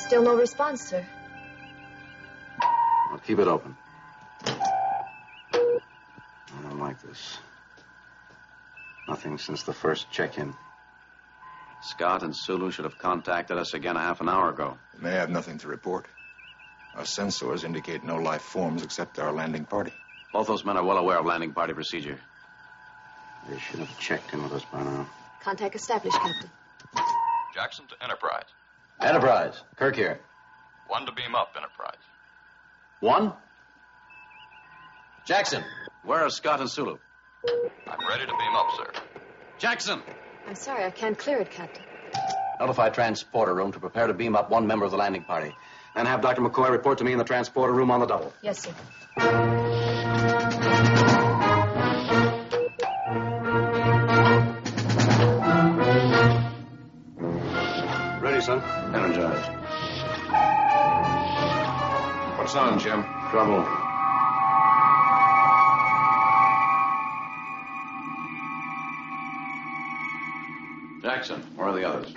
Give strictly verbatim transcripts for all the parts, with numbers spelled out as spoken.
Still no response, sir. Well, keep it open. I don't like this. Nothing since the first check-in. Scott and Sulu should have contacted us again a half an hour ago. They have nothing to report. Our sensors indicate no life forms except our landing party. Both those men are well aware of landing party procedure. They should have checked in with us by now. Contact established, Captain. Jackson to Enterprise. Enterprise. Kirk here. One to beam up, Enterprise. One? Jackson, where are Scott and Sulu? I'm ready to beam up, sir. Jackson! I'm sorry, I can't clear it, Captain. Notify transporter room to prepare to beam up one member of the landing party. Then have Doctor McCoy report to me in the transporter room on the double. Yes, sir. Ready, son? Energized. What's on, Jim? Trouble. Jackson, where are the others?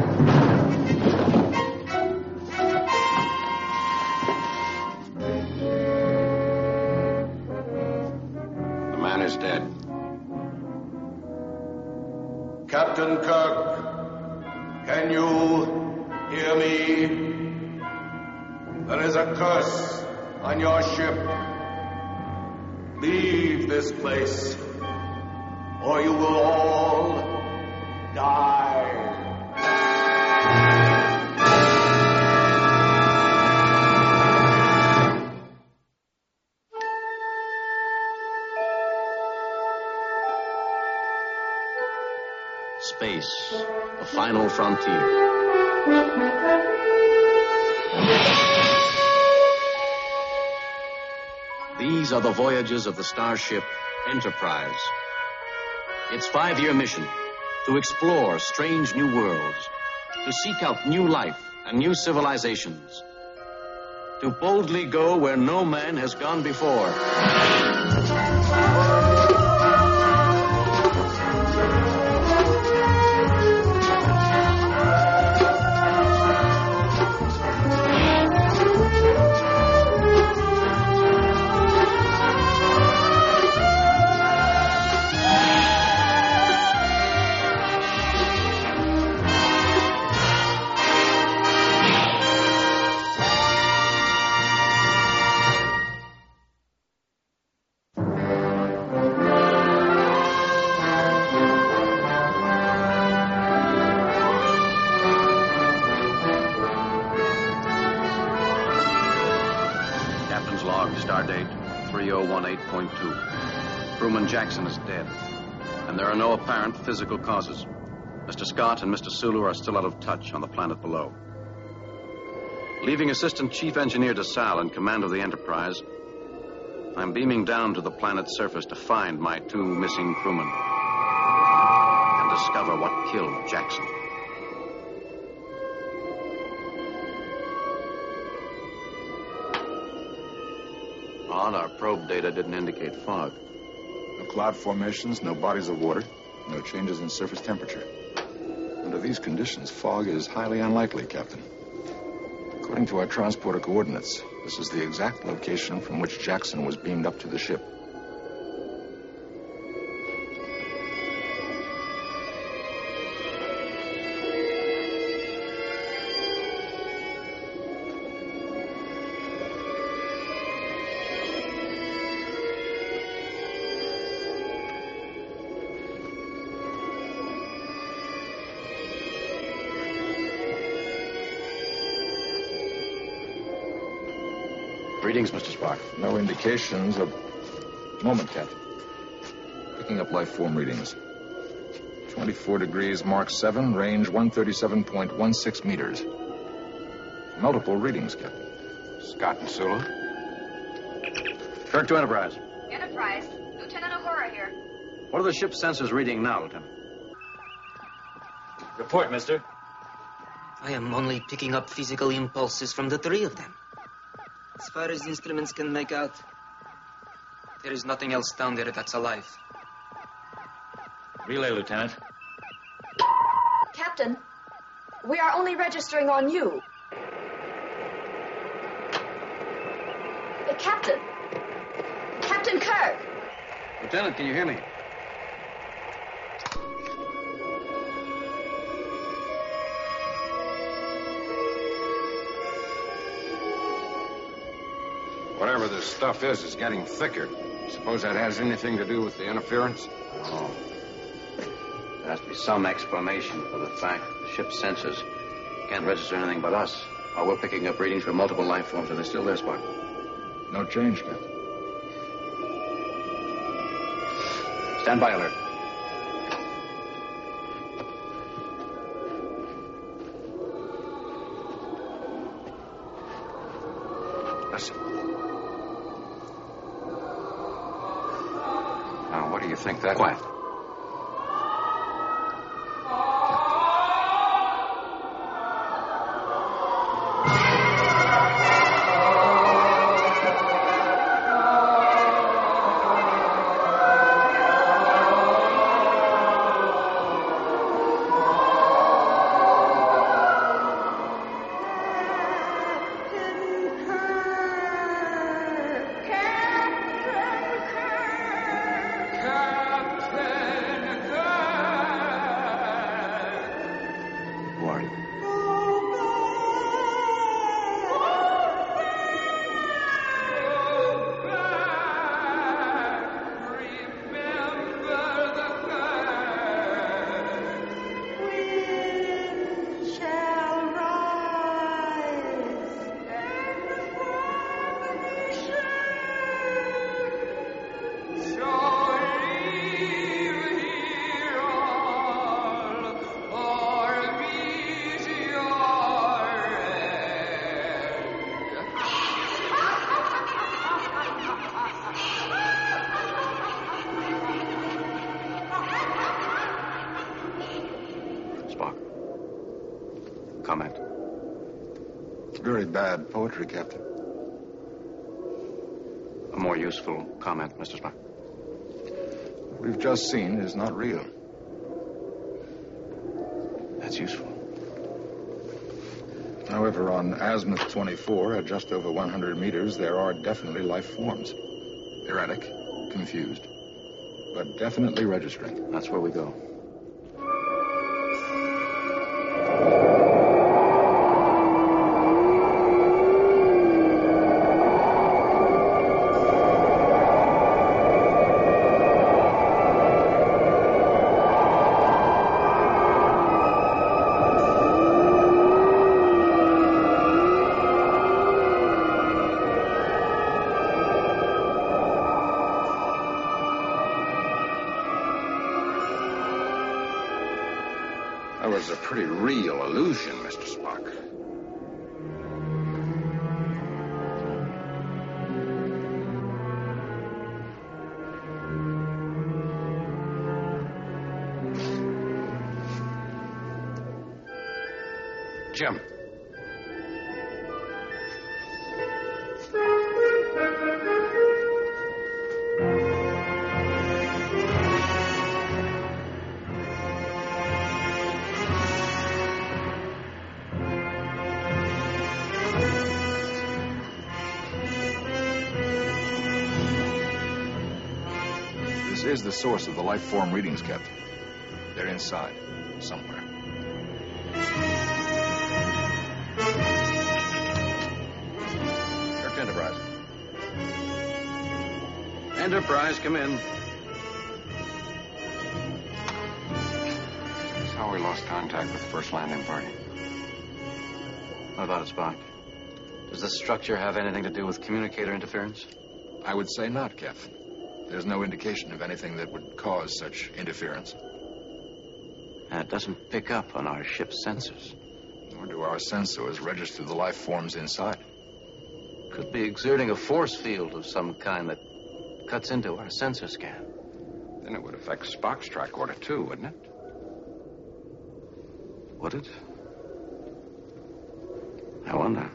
The man is dead. Captain Kirk, can you hear me? There is a curse on your ship. Leave this place, or you will all die. Space, the final frontier. These are the voyages of the starship Enterprise. Its five-year mission: to explore strange new worlds, to seek out new life and new civilizations, to boldly go where no man has gone before. Crewman Jackson is dead, and there are no apparent physical causes. Mister Scott and Mister Sulu are still out of touch on the planet below. Leaving Assistant Chief Engineer DeSalle in command of the Enterprise, I'm beaming down to the planet's surface to find my two missing crewmen and discover what killed Jackson. Odd, our probe data didn't indicate fog. No cloud formations, no bodies of water, no changes in surface temperature. Under these conditions, fog is highly unlikely, Captain. According to our transporter coordinates, this is the exact location from which Jackson was beamed up to the ship. Greetings, Mister Spark. No indications of... Moment, Captain. Picking up life form readings. twenty-four degrees, Mark seven, range one thirty-seven point one six meters. Multiple readings, Captain. Scott and Sulu. Kirk to Enterprise. Enterprise. Lieutenant Uhura here. What are the ship's sensors reading now, Lieutenant? Report, mister. I am only picking up physical impulses from the three of them. As far as instruments can make out, there is nothing else down there that's alive. Relay, Lieutenant. Captain, we are only registering on you. Captain! Captain Kirk! Lieutenant, can you hear me? Whatever this stuff is, is getting thicker. Suppose that has anything to do with the interference? Oh. There has to be some explanation for the fact that the ship's sensors can't register anything but us, while we're picking up readings from multiple life forms. Are they still there, Spock? No change, Captain. Stand by alert. Listen. Now, what do you think that... Quiet. Comment. Very bad poetry, Captain. A more useful comment, Mister Spock. What we've just seen is not real. That's useful. However, on azimuth twenty-four, at just over one hundred meters, there are definitely life forms. Erratic, confused, but definitely registering. That's where we go. That was a pretty real illusion, Mister Spock. Jim. This is the source of the life form readings, Captain. They're inside, somewhere. Kirk to Enterprise. Enterprise, come in. That's how we lost contact with the first landing party. What about it, Spock? Does this structure have anything to do with communicator interference? I would say not, Captain. There's no indication of anything that would cause such interference. And it doesn't pick up on our ship's sensors. Nor do our sensors register the life forms inside. Could be exerting a force field of some kind that cuts into our sensor scan. Then it would affect Spock's tricorder, too, wouldn't it? Would it? I wonder.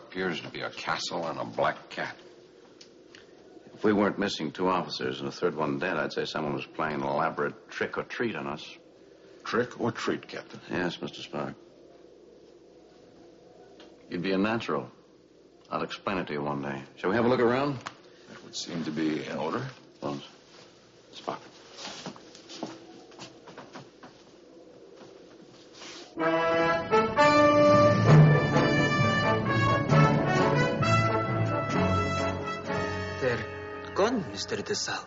appears to be a castle and a black cat. If we weren't missing two officers and a third one dead, I'd say someone was playing an elaborate trick or treat on us. Trick or treat, Captain? Yes, Mister Spark. You'd be a natural. I'll explain it to you one day. Shall we have a look around? That would seem to be in order. Bones. Spark. They're gone, Mister DeSalle.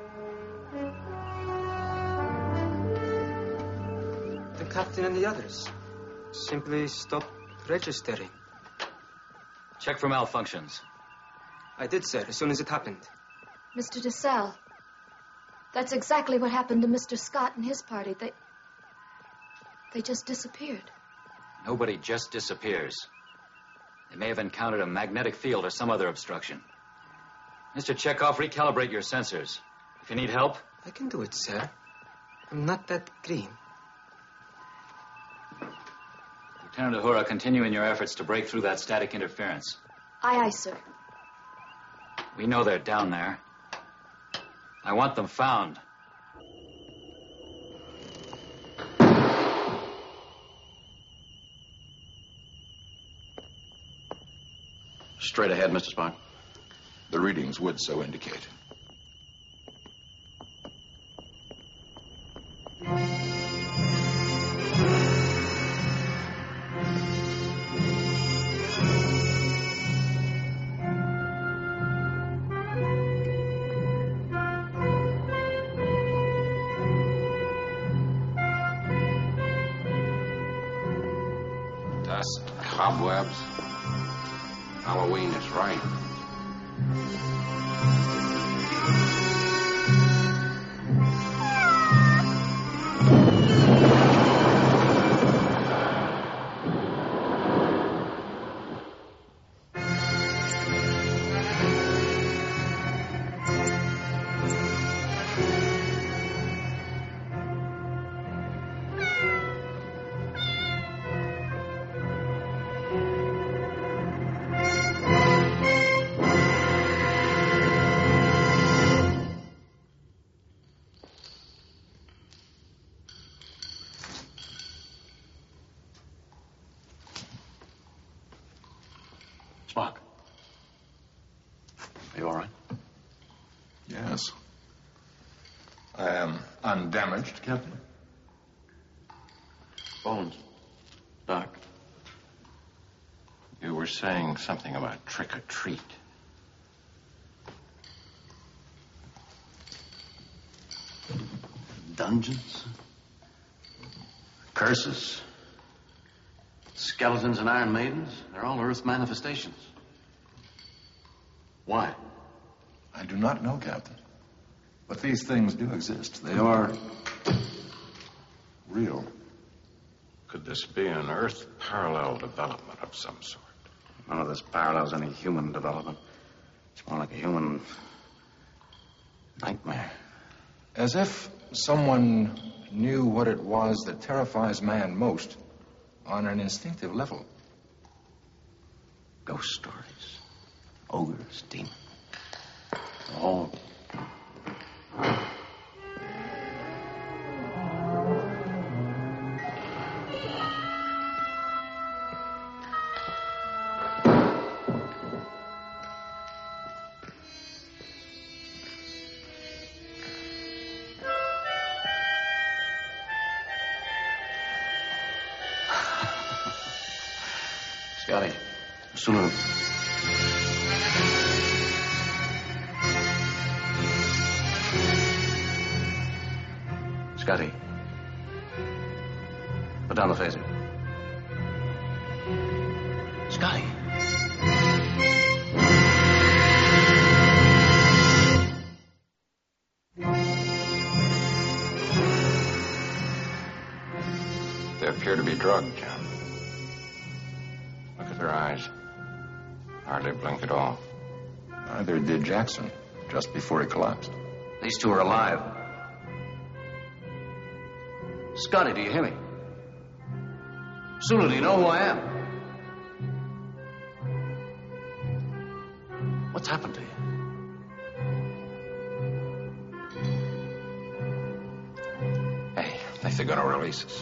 The captain and the others simply stopped registering. Check for malfunctions. I did, sir, as soon as it happened. Mister DeSalle, that's exactly what happened to Mister Scott and his party. They... They just disappeared. Nobody just disappears. They may have encountered a magnetic field or some other obstruction. Mister Chekhov, recalibrate your sensors. If you need help... I can do it, sir. I'm not that green. Lieutenant Uhura, continue in your efforts to break through that static interference. Aye, aye, sir. We know they're down there. I want them found. Straight ahead, Mister Spark. The readings would so indicate. Dust, cobwebs. Halloween is right. Spark. Are you all right? Yes. I am undamaged, Captain. Bones. Doc. You were saying something about trick or treat. Dungeons. Curses. Skeletons and Iron Maidens. They're all Earth manifestations. Why? I do not know, Captain. But these things do exist. They are real. Could this be an Earth parallel development of some sort? None of this parallels any human development. It's more like a human nightmare. As if someone knew what it was that terrifies man most on an instinctive level. Ghost stories. Ogres, demons. All. Scotty, Sulu. Scotty. Put down the phaser. Scotty. They appear to be drugged, John. Look at their eyes. Hardly blink at all. Neither did Jackson, just before he collapsed. These two are alive. Scotty, do you hear me? Sulu, do you know who I am? What's happened to you? Hey, I think they're going to release us.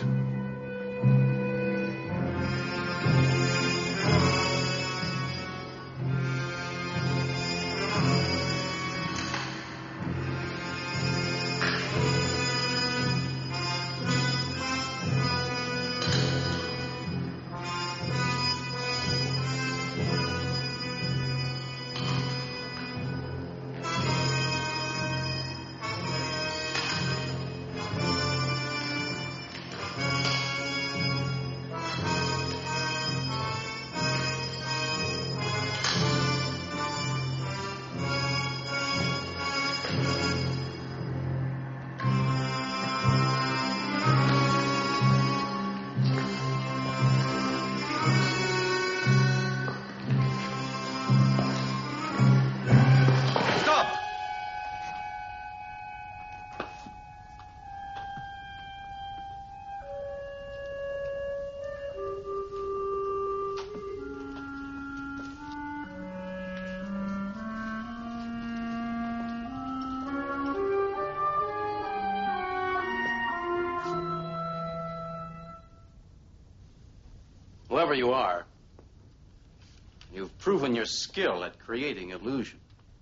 Whoever you are, you've proven your skill at creating illusion.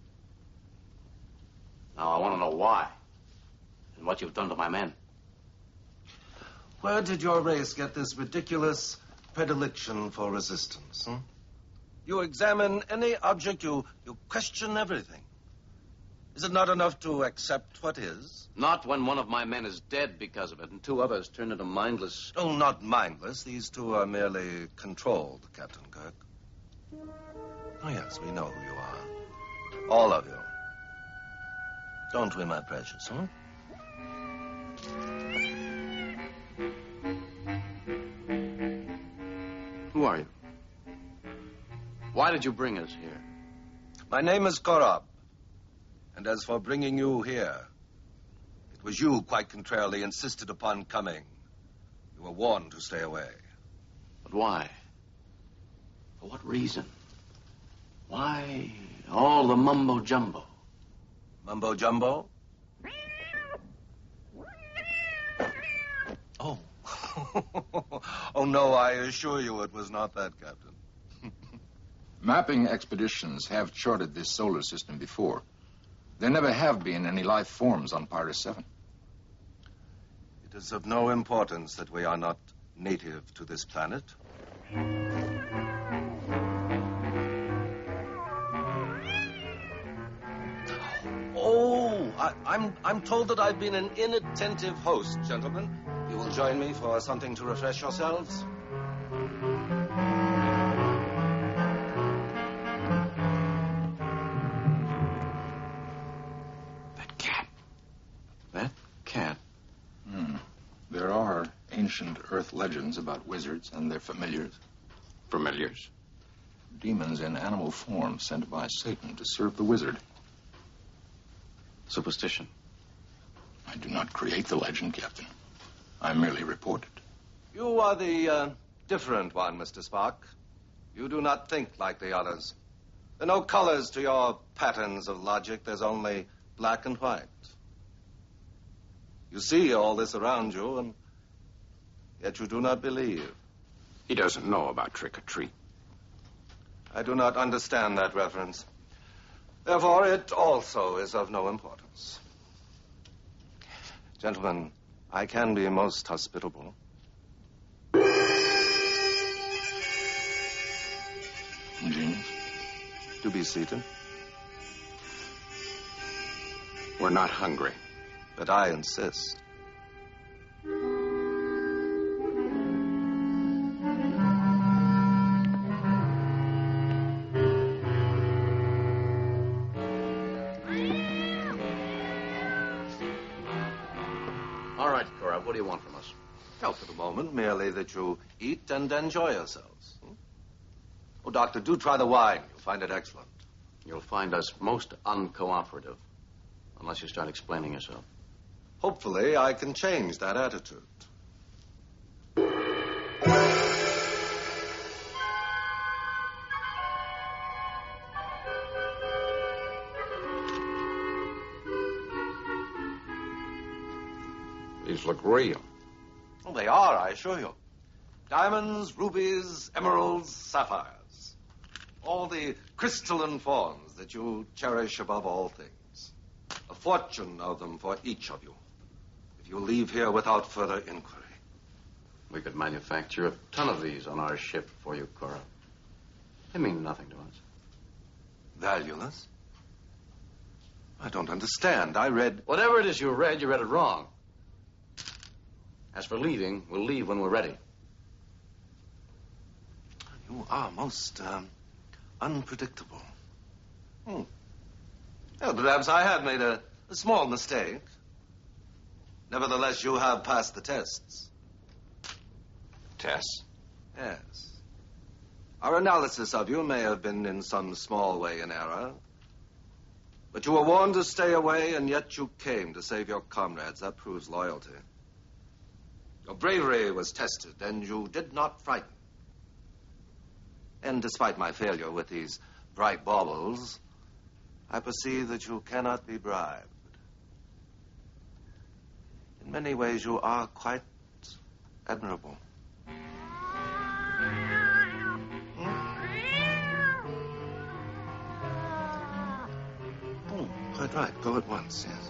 Now I want to know why and what you've done to my men. Where did your race get this ridiculous predilection for resistance? Hmm? You examine any object, you, you question everything. Is it not enough to accept what is? Not when one of my men is dead because of it and two others turned into mindless... Oh, not mindless. These two are merely controlled, Captain Kirk. Oh, yes, we know who you are. All of you. Don't we, my precious, huh? Who are you? Why did you bring us here? My name is Korob. And as for bringing you here, it was you, quite contrarily, insisted upon coming. You were warned to stay away. But why? For what reason? Why all the mumbo-jumbo? Mumbo-jumbo? Oh. Oh, no, I assure you it was not that, Captain. Mapping expeditions have charted this solar system before. There never have been any life forms on Pyrus seven. It is of no importance that we are not native to this planet. Oh, I, I'm, I'm told that I've been an inattentive host, gentlemen. You will join me for something to refresh yourselves? Ancient Earth legends about wizards and their familiars. Familiars? Demons in animal form sent by Satan to serve the wizard. Superstition? I do not create the legend, Captain. I merely report it. You are the uh, different one, Mister Spock. You do not think like the others. There are no colors to your patterns of logic. There's only black and white. You see all this around you, and yet you do not believe. He doesn't know about trick-or-treat. I do not understand that reference. Therefore, it also is of no importance. Gentlemen, I can be most hospitable. Genius. Do be seated. We're not hungry. But I insist. All right, Cora, what do you want from us? Well, for the moment, merely that you eat and enjoy yourselves. Hmm? Oh, Doctor, do try the wine. You'll find it excellent. You'll find us most uncooperative, unless you start explaining yourself. Hopefully, I can change that attitude. stones look real. Well, they are, I assure you. Diamonds, rubies, emeralds, sapphires. All the crystalline forms that you cherish above all things. A fortune of them for each of you, if you leave here without further inquiry. We could manufacture a ton of these on our ship for you, Cora. They mean nothing to us. Valueless? I don't understand. I read... Whatever it is you read, you read it wrong. As for leaving, we'll leave when we're ready. You are most um, unpredictable. Hmm. Well, perhaps I have made a, a small mistake. Nevertheless, you have passed the tests. Tests? Yes. Our analysis of you may have been in some small way in error. But you were warned to stay away, and yet you came to save your comrades. That proves loyalty. Your bravery was tested, and you did not frighten. And despite my failure with these bright baubles, I perceive that you cannot be bribed. In many ways, you are quite admirable. Oh, quite right. Go at once, yes.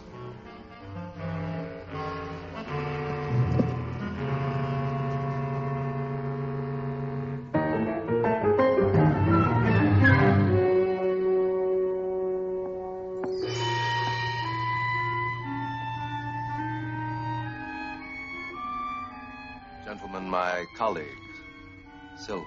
Gentlemen, my colleague, Sylvia.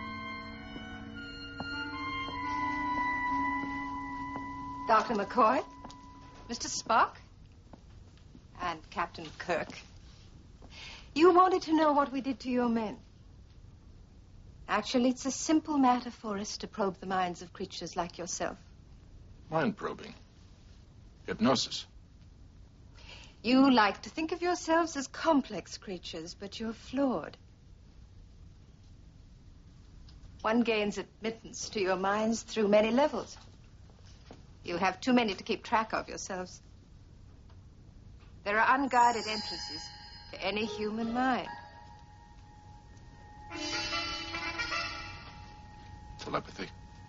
Doctor McCoy, Mister Spock, and Captain Kirk. You wanted to know what we did to your men. Actually, it's a simple matter for us to probe the minds of creatures like yourself. Mind probing. Hypnosis. You like to think of yourselves as complex creatures, but you're flawed. One gains admittance to your minds through many levels. You have too many to keep track of yourselves. There are unguided entrances to any human mind. Telepathy.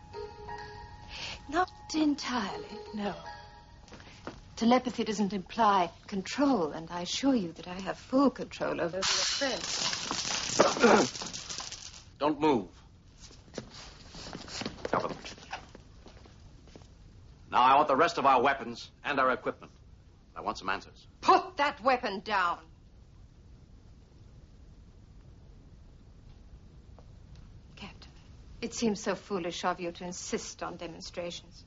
Not entirely, no. Telepathy doesn't imply control, and I assure you that I have full control over your friends. Don't move. Cover them. Now I want the rest of our weapons and our equipment. I want some answers. Put that weapon down. Captain, it seems so foolish of you to insist on demonstrations.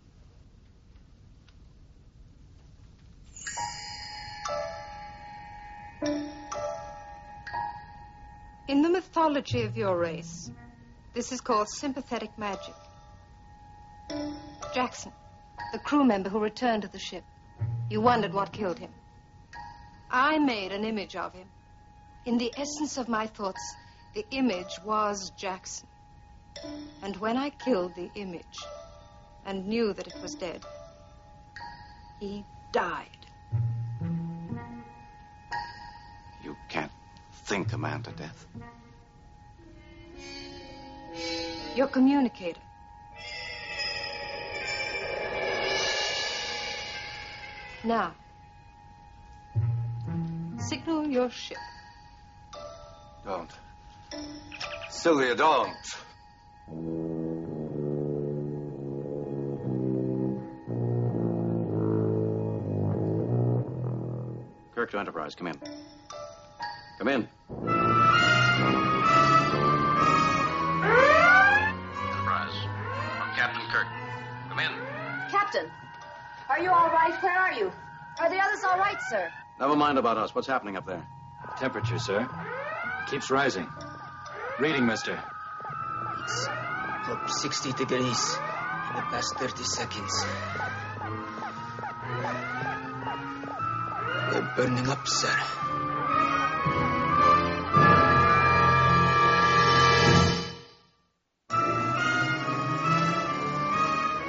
In the mythology of your race, this is called sympathetic magic. Jackson, the crew member who returned to the ship, you wondered what killed him. I made an image of him. In the essence of my thoughts, the image was Jackson. And when I killed the image and knew that it was dead, he died. You can't think a man to death. Your communicator. Now, signal your ship. Don't. Sylvia, don't. Kirk to Enterprise, come in. Come in. Enterprise. From Captain Kirk. Come in. Captain, are you all right? Where are you? Are the others all right, sir? Never mind about us. What's happening up there? Temperature, sir. Keeps rising. Reading, mister. It's up sixty degrees in the past thirty seconds. We're burning up, sir.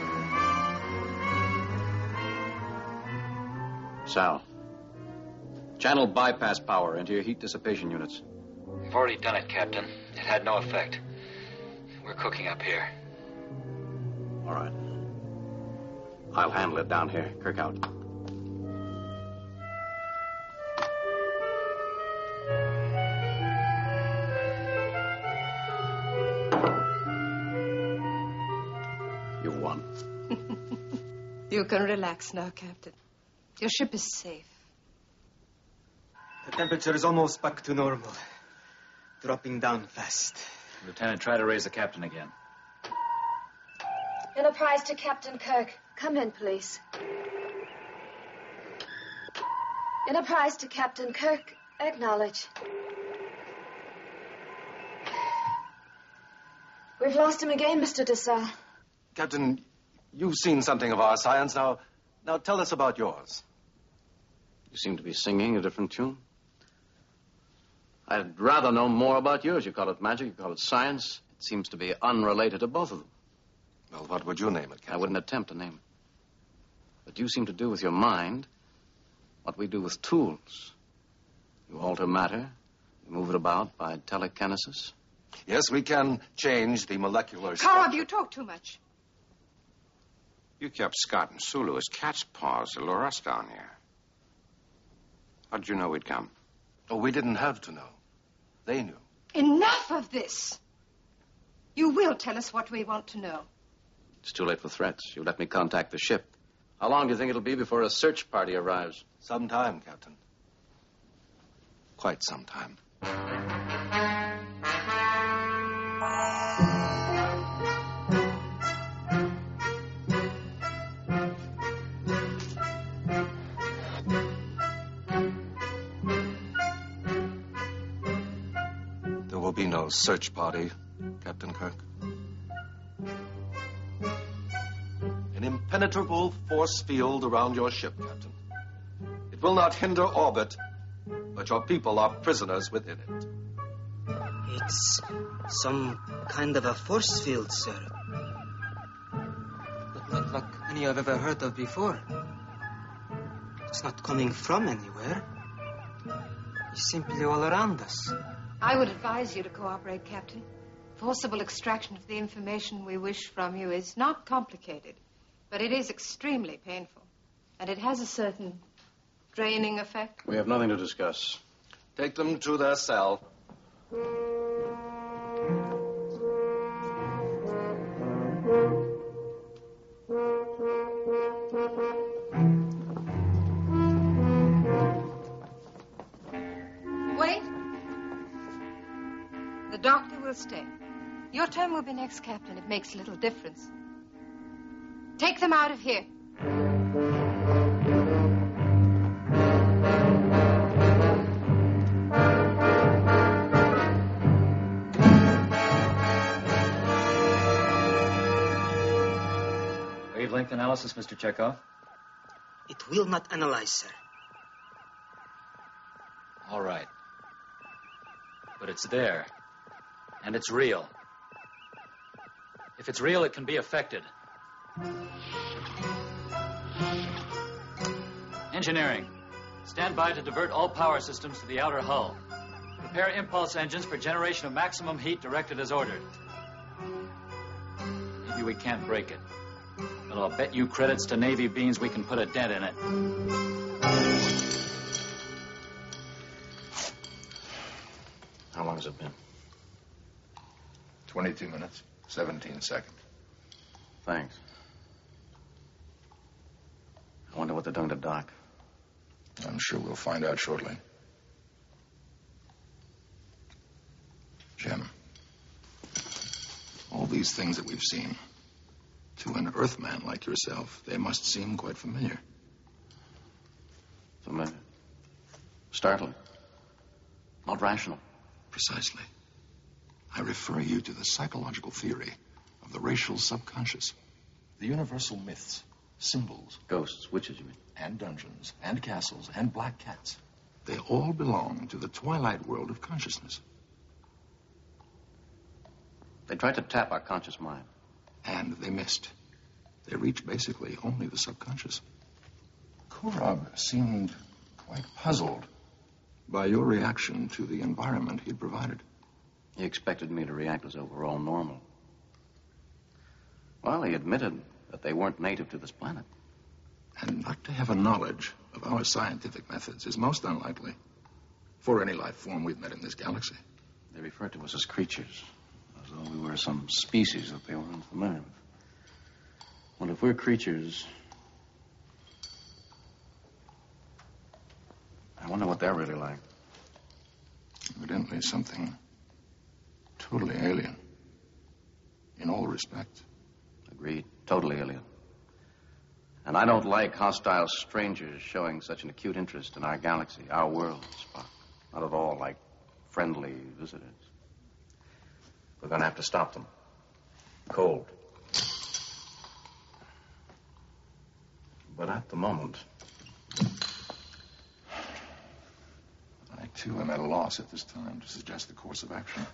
Sal, Channel bypass power into your heat dissipation units. We've already done it, Captain. It had no effect. We're cooking up here. All right. I'll handle it down here. Kirk out. You've won. You can relax now, Captain. Your ship is safe. The temperature is almost back to normal. Dropping down fast. Lieutenant, try to raise the captain again. Enterprise to Captain Kirk. Come in, please. Enterprise to Captain Kirk. Acknowledge. We've lost him again, Mister DeSalle. Captain, you've seen something of our science. Now, now tell us about yours. You seem to be singing a different tune. I'd rather know more about yours. You call it magic, you call it science. It seems to be unrelated to both of them. Well, what would you name it, Captain? I wouldn't attempt to name it. But you seem to do with your mind what we do with tools. You alter matter, you move it about by telekinesis. Yes, we can change the molecular structure. Cobb, you talk too much. You kept Scott and Sulu as cat's paws to lure us down here. How did you know we'd come? Oh, we didn't have to know. They knew. Enough of this. You will tell us what we want to know. It's too late for threats. You let me contact the ship. How long do you think it'll be before a search party arrives? Some time, Captain. Quite some time. There will be no search party, Captain Kirk. An impenetrable force field around your ship, Captain. It will not hinder orbit, but your people are prisoners within it. It's some kind of a force field, sir. But not like any I've ever heard of before. It's not coming from anywhere. It's simply all around us. I would advise you to cooperate, Captain. Forcible extraction of the information we wish from you is not complicated, but it is extremely painful. And it has a certain draining effect. We have nothing to discuss. Take them to their cell. Wait. The doctor will stay. Your turn will be next, Captain. It makes little difference. Take them out of here. Wavelength analysis, Mister Chekhov? It will not analyze, sir. All right. But it's there. And it's real. If it's real, it can be affected. Engineering. Stand by to divert all power systems to the outer hull. Prepare impulse engines for generation of maximum heat directed as ordered. Maybe we can't break it. But I'll bet you credits to Navy beans we can put a dent in it. How long has it been? twenty-two minutes, seventeen seconds. Thanks. I wonder what they're doing to Doc. I'm sure we'll find out shortly. Jim, all these things that we've seen, to an Earthman like yourself, they must seem quite familiar. Familiar. Startling. Not rational. Precisely. I refer you to the psychological theory of the racial subconscious. The universal myths, symbols. Ghosts, witches, you mean? And dungeons, and castles, and black cats. They all belong to the twilight world of consciousness. They tried to tap our conscious mind. And they missed. They reached basically only the subconscious. Korab seemed quite puzzled by your reaction to the environment he'd provided. He expected me to react as though we're all normal. Well, he admitted that they weren't native to this planet. And not to have a knowledge of our scientific methods is most unlikely for any life form we've met in this galaxy. They referred to us as creatures, as though we were some species that they were unfamiliar with. Well, if we're creatures, I wonder what they're really like. Evidently something totally alien in all respects. Agreed. Totally alien. And I don't like hostile strangers showing such an acute interest in our galaxy, our world, Spock. Not at all like friendly visitors. We're going to have to stop them. Cold. But at the moment, I, too, am at a loss at this time to suggest the course of action.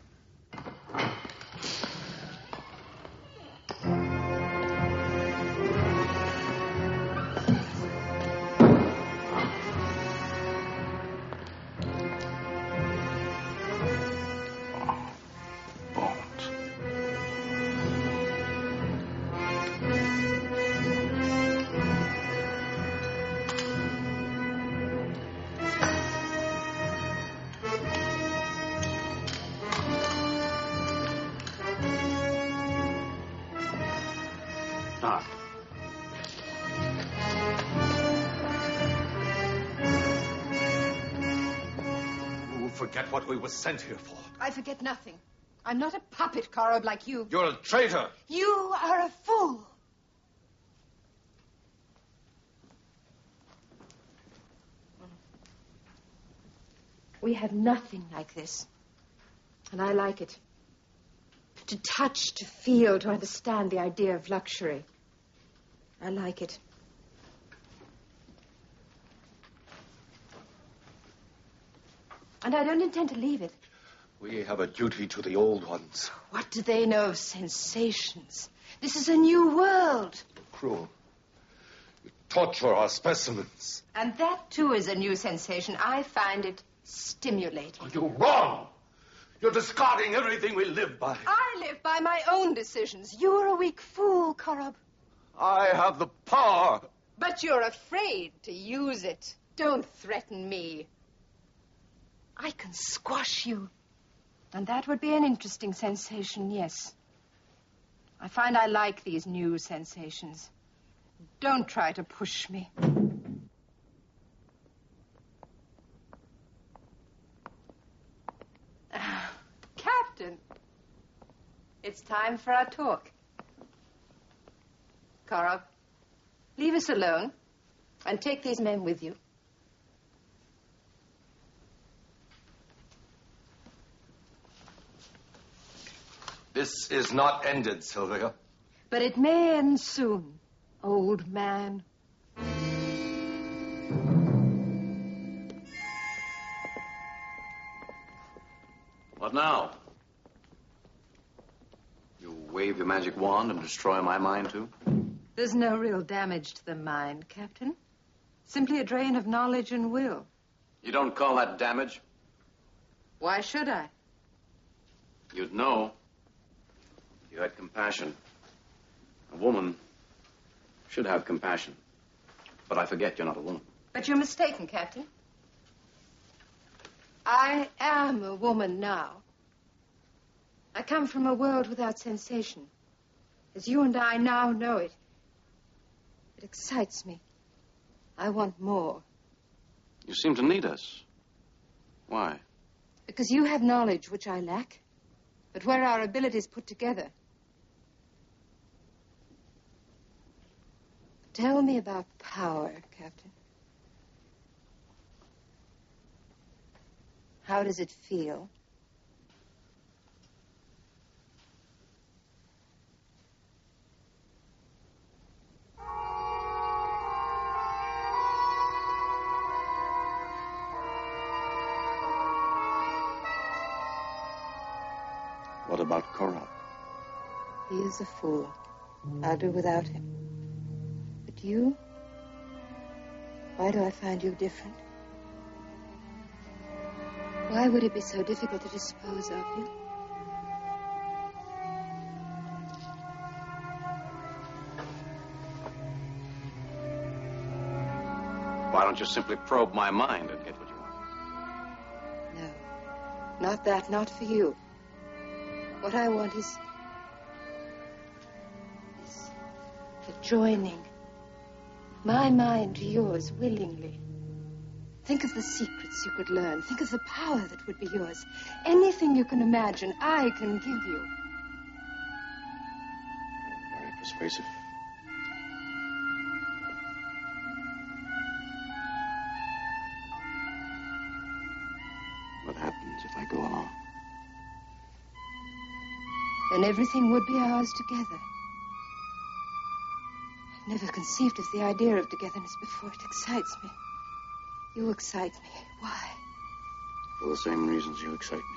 Forget what we were sent here for. I forget nothing. I'm not a puppet, Korob, like you. You're a traitor. You are a fool. We have nothing like this. And I like it. To touch, to feel, to understand the idea of luxury. I like it. And I don't intend to leave it. We have a duty to the old ones. What do they know of sensations? This is a new world. Cruel. You torture our specimens. And that, too, is a new sensation. I find it stimulating. Oh, you're wrong. You're discarding everything we live by. I live by my own decisions. You're a weak fool, Korob. I have the power. But you're afraid to use it. Don't threaten me. I can squash you. And that would be an interesting sensation, yes. I find I like these new sensations. Don't try to push me. Uh, Captain, it's time for our talk. Korob, leave us alone and take these men with you. This is not ended, Sylvia. But it may end soon, old man. What now? You wave your magic wand and destroy my mind, too? There's no real damage to the mind, Captain. Simply a drain of knowledge and will. You don't call that damage? Why should I? You'd know. You had compassion. A woman should have compassion. But I forget you're not a woman. But you're mistaken, Captain. I am a woman now. I come from a world without sensation. As you and I now know it. It excites me. I want more. You seem to need us. Why? Because you have knowledge which I lack. But where our abilities put together. Tell me about power, Captain. How does it feel? What about Korob? He is a fool. I'll do without him. But you? Why do I find you different? Why would it be so difficult to dispose of you? Why don't you simply probe my mind and get what you want? No, not that, not for you. What I want is... is the joining my mind to yours willingly. Think of the secrets you could learn. Think of the power that would be yours. Anything you can imagine, I can give you. Very persuasive. What happens if I go along? Then everything would be ours together. I've never conceived of the idea of togetherness before. It excites me. You excite me. Why? For the same reasons you excite me.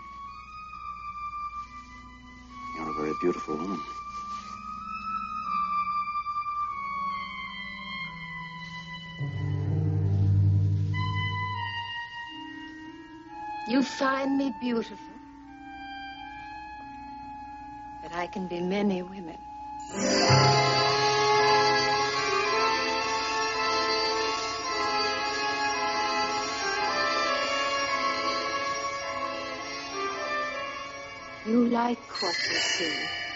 You're a very beautiful woman. You find me beautiful. But I can be many women. You like what you see.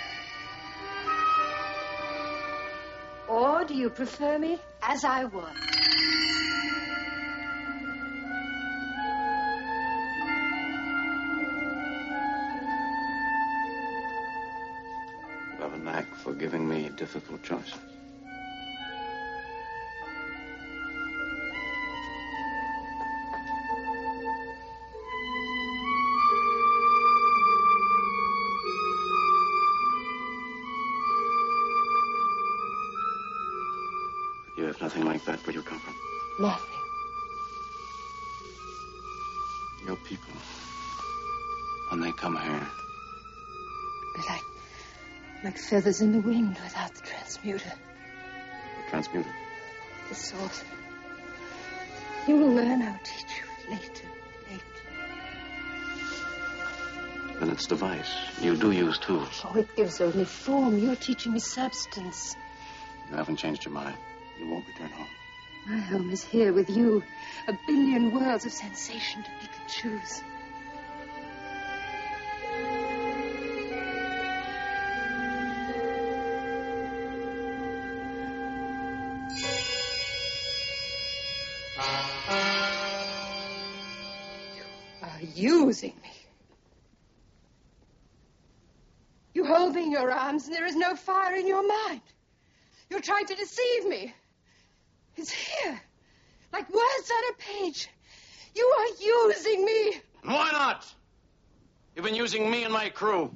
Or do you prefer me as I was? You have a knack for giving me difficult choices. You have nothing like that where you come from. Nothing. Your people, when they come here, They're like, like feathers in the wind without the transmuter. the transmuter. The source. You will learn. I'll teach you later. Later. Then its device. You do use tools. Oh, it gives only form. You're teaching me substance. You haven't changed your mind. You won't return home. My home is here with you. A billion worlds of sensation to pick and choose. You are using me. You hold me in your arms and there is no fire in your mind. You're trying to deceive me. It's here, like words on a page. You are using me. Why not? You've been using me and my crew.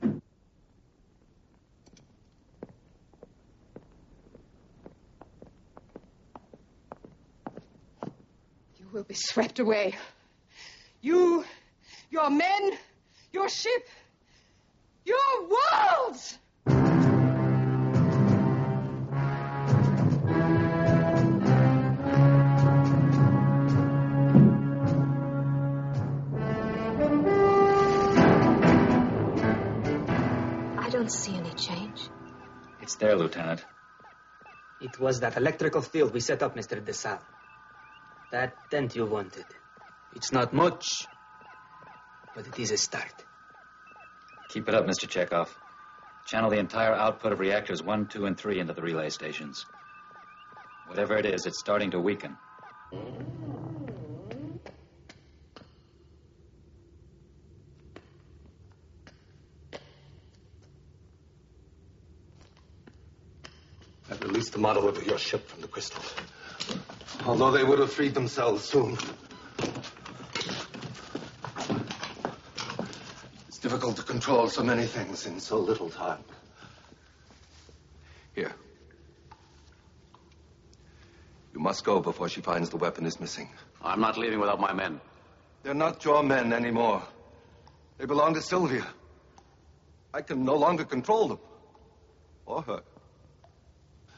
You will be swept away. You, your men, your ship, your worlds. I don't see any change. It's there, Lieutenant. It was that electrical field we set up, Mister DeSalle. That dent you wanted. It's not much, but it is a start. Keep it up, Mister Chekhov. Channel the entire output of reactors one, two, and three into the relay stations. Whatever it is, it's starting to weaken. I've released the model of your ship from the crystal. Although they would have freed themselves soon. It's difficult to control so many things in so little time. Here. You must go before she finds the weapon is missing. I'm not leaving without my men. They're not your men anymore. They belong to Sylvia. I can no longer control them. Or her.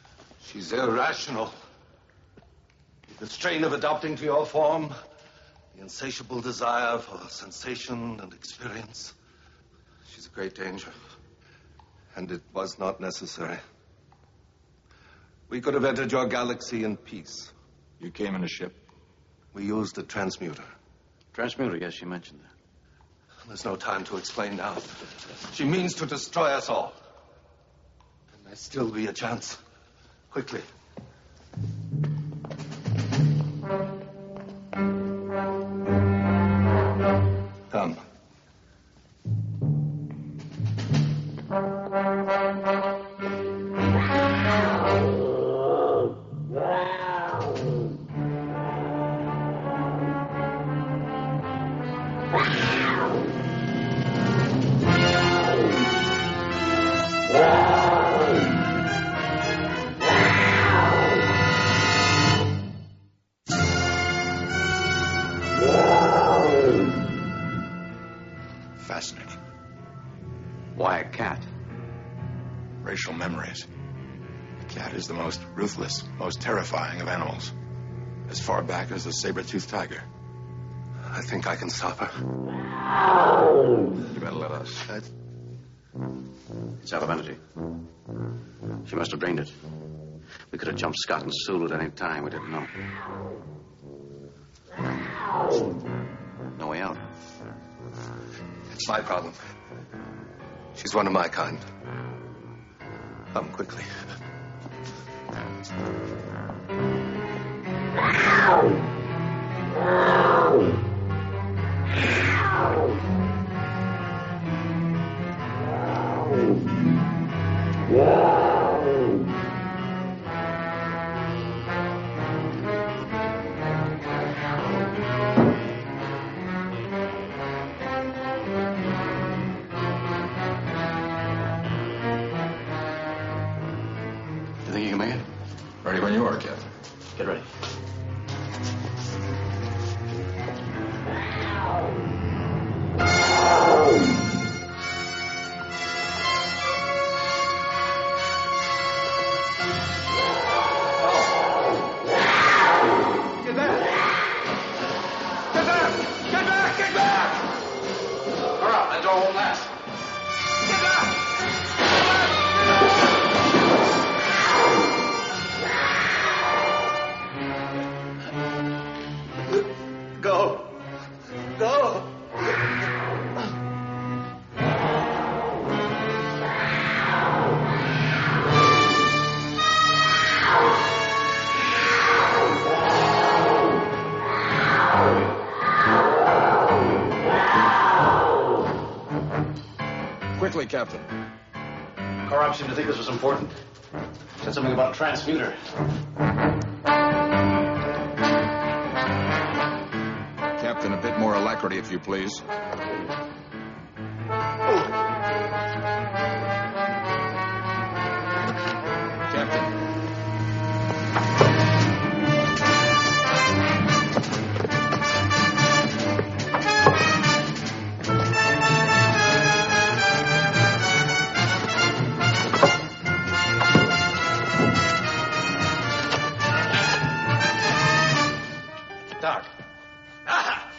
She's irrational. The strain of adopting to your form, the insatiable desire for sensation and experience. She's a great danger. And it was not necessary. We could have entered your galaxy in peace. You came in a ship? We used a transmuter. Transmuter, yes, she mentioned that. There's no time to explain now. She means to destroy us all. Can there still be a chance? Quickly. Come. Fascinating. Why a cat? Racial memories. The cat is the most ruthless, most terrifying of animals. As far back as the saber-toothed tiger. I think I can stop her. You better let us. It's out of energy. She must have drained it. We could have jumped Scott and Sulu at any time. We didn't know. No way out. It's my problem. She's one of my kind. Come quickly. You think you can make it? Ready when you are, Captain. Get ready. Get back! Get back! Get back! Get back! Hurry up, that door won't last. Get back! Go. Go. Quickly, Captain. Korab seemed to think this was important. Said something about a transmuter. Captain, a bit more alacrity, if you please. Captain. Doc. Ah!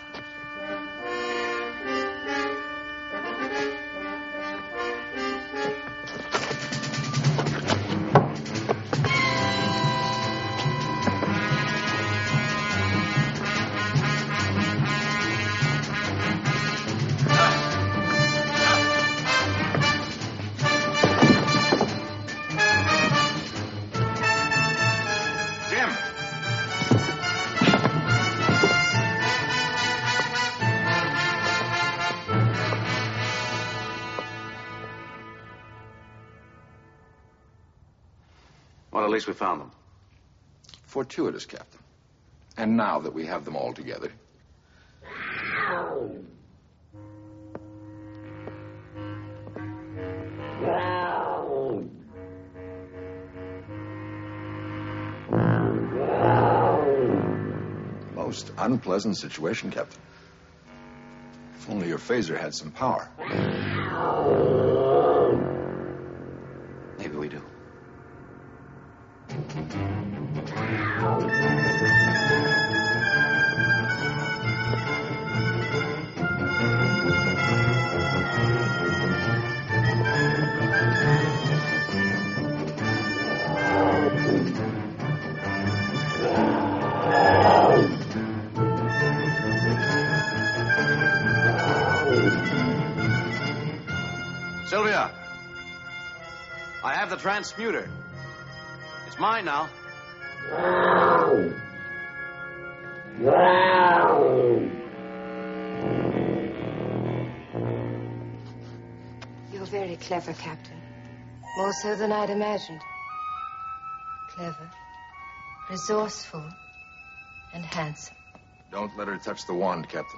Jim! Well, at least we found them. Fortuitous, Captain. And now that we have them all together. Most unpleasant situation, Captain. If only your phaser had some power. Maybe we do. Sylvia! I have the transmuter. It's mine now. You're very clever, Captain. More so than I'd imagined. Clever, resourceful, and handsome. Don't let her touch the wand, Captain.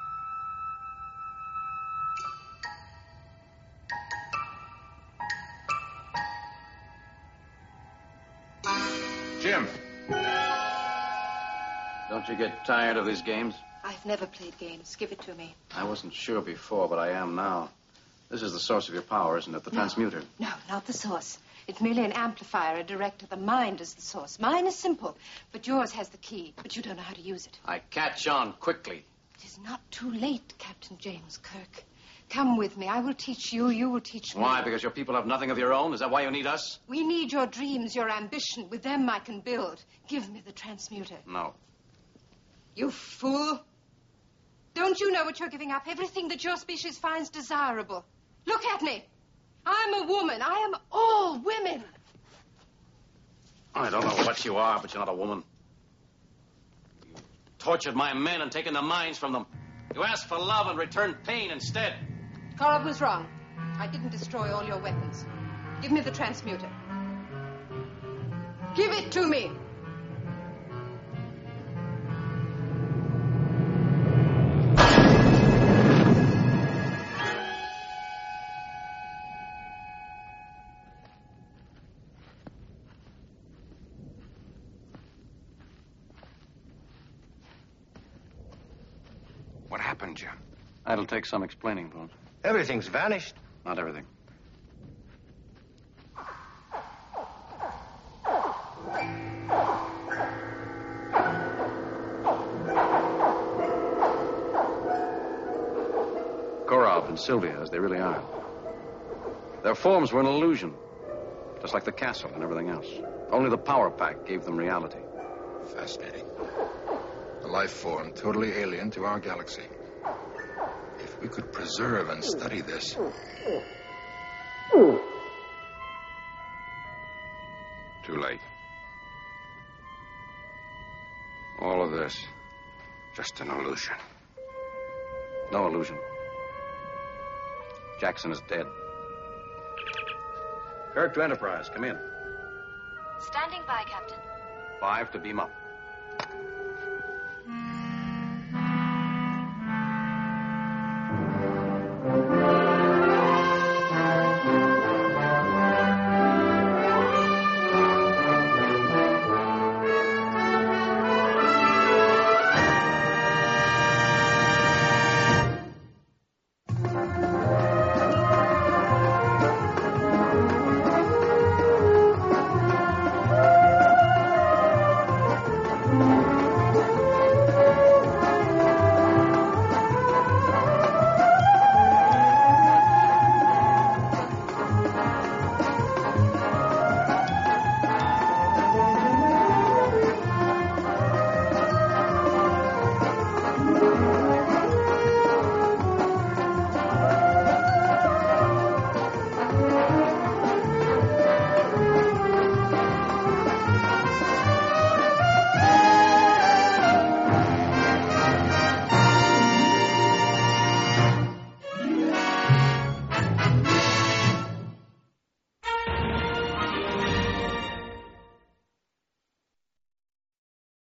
Jim! Don't you get tired of these games? I've never played games. Give it to me. I wasn't sure before, but I am now. This is the source of your power, isn't it? The no. transmuter. No, not the source. It's merely an amplifier, a director. The mind is the source. Mine is simple, but yours has the key. But you don't know how to use it. I catch on quickly. It is not too late, Captain James Kirk. Come with me. I will teach you. You will teach me. Why? Because your people have nothing of your own? Is that why you need us? We need your dreams, your ambition. With them I can build. Give me the transmuter. No. You fool. Don't you know what you're giving up? Everything that your species finds desirable. Look at me. I'm a woman. I am all women. I don't know what you are, but you're not a woman. You tortured my men and taken the minds from them. You asked for love and returned pain instead. Korov was wrong. I didn't destroy all your weapons. Give me the transmuter. Give it to me. What happened, Jim? That'll take some explaining, Bones. Everything's vanished. Not everything. Korov and Sylvia, as they really are. Their forms were an illusion, just like the castle and everything else. Only the power pack gave them reality. Fascinating. A life form totally alien to our galaxy. If we could preserve and study this... Too late. All of this, just an illusion. No illusion. Jackson is dead. Kirk to Enterprise, come in. Standing by, Captain. Five to beam up.